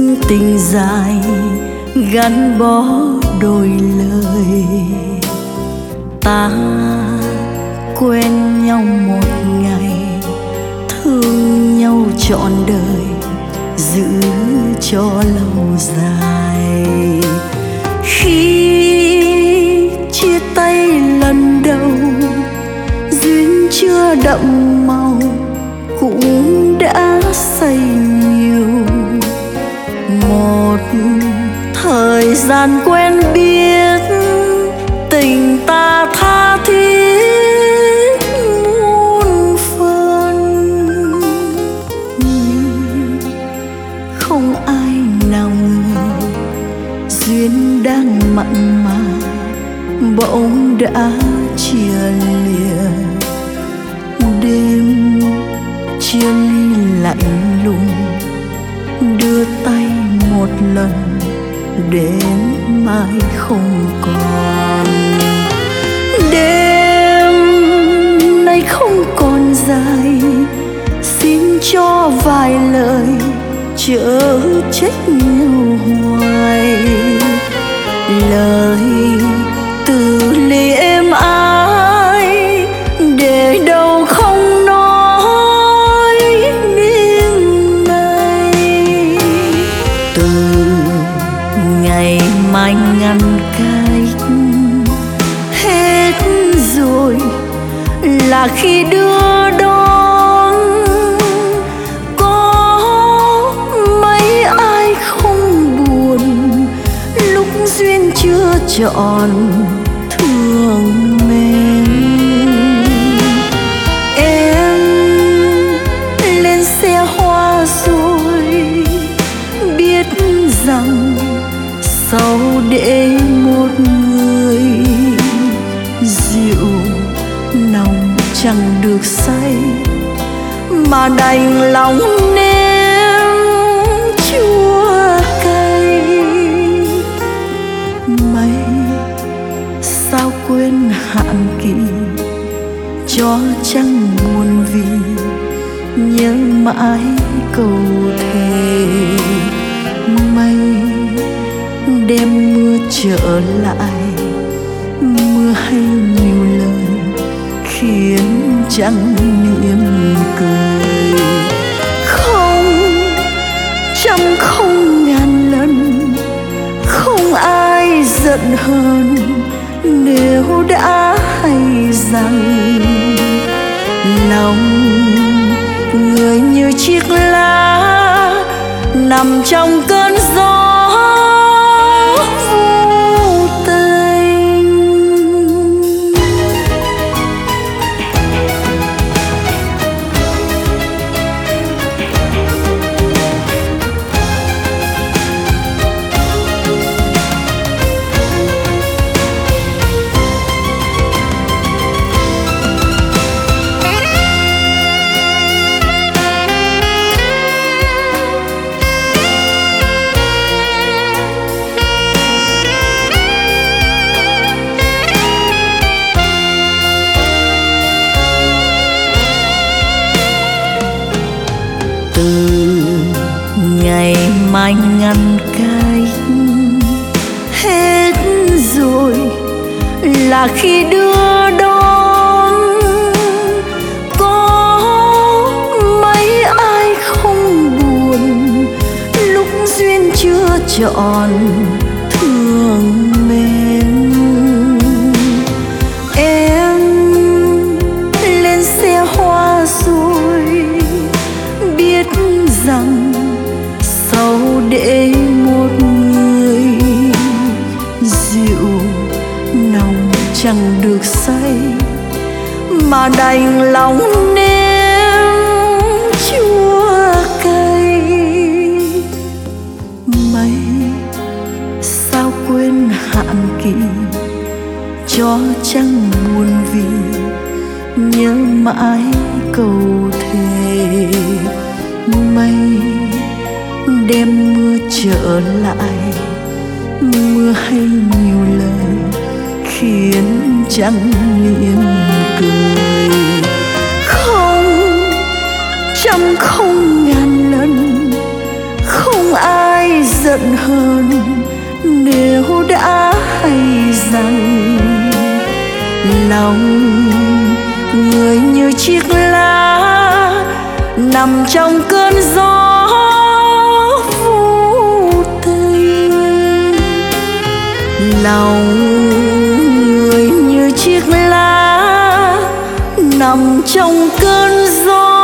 tình dài gắn bó đôi lời. Ta quen nhau một ngày, thương nhau trọn đời, giữ cho lâu dài. Khi chia tay lần đầu, duyên chưa đậm màu cũng đã say nhiều. Một thời gian quen biết, tình ta tha thiết muôn phần. Nhưng không ai nào ngờ duyên đang mặn mà bỗng đã chia lìa. Đêm chia ly lạnh lùng, đưa tay một lần đến mai không còn. Đêm nay không còn dài, xin cho vài lời chớ trách nhau hoài. Lời từ ly êm ái để đâu không nói nên này. Từ ngày mai ngăn cách hết rồi là khi đưa đón. Có mấy ai không buồn lúc duyên chưa trọn thương mến. Em lên xe hoa rồi biết rằng sau để một người rượu nồng chẳng được say, mà đành lòng nếm chua cay. Mây sao quên hạn kỳ, cho trăng buồn vì nhớ mãi câu thề. Mây đêm mưa trở lại, mưa hay nhiều lời khiến trăng niềm cười. Không trăm không ngàn lần, không ai giận hơn nếu đã hay rằng lòng người như chiếc lá nằm trong cơn gió vô tình. Từ ngày mai ngăn cách hết rồi là khi đưa đón. Có mấy ai không buồn lúc duyên chưa trọn thương mến. Em lên xe hoa rồi biết rằng sau để một người rượu nồng chẳng được say, mà đành lòng nếm chua cay. Mây sao quên hạn kỳ, cho trăng buồn vì nhớ mãi câu thề. Mây đêm mưa trở lại, mưa hay nhiều lời khiến trăng niềm cười. Không trăm không ngàn lần, không ai giận hơn nếu đã hay rằng lòng người như chiếc lá nằm trong cơn gió vô tình. Lòng người như chiếc lá nằm trong cơn gió